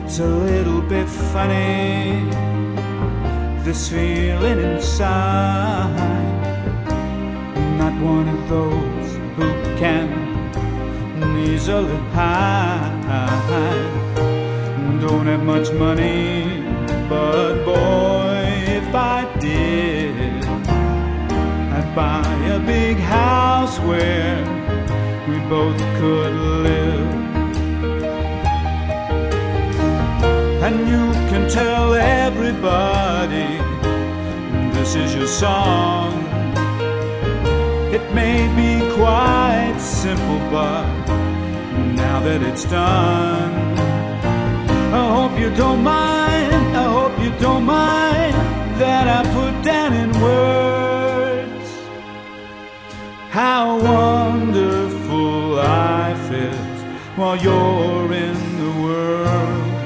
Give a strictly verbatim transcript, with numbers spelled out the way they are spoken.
It's a little bit funny, this feeling inside. Not one of those who can easily hide. Don't have much money, but boy, if I did, I'd buy a big house where we both could live. And you can tell everybody this is your song. It may be quite simple, but now that it's done, I hope you don't mind, I hope you don't mind that I put down in words how wonderful life is while you're in the world.